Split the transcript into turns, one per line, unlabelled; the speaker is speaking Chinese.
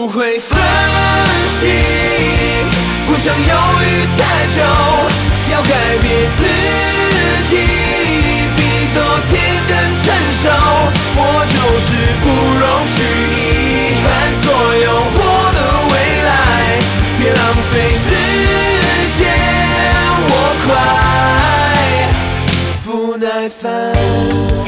不会分析，不想犹豫太久，要改变自己，比昨天更成熟。我就是不容许遗憾左右我的未来，别浪费时间，我快不耐烦。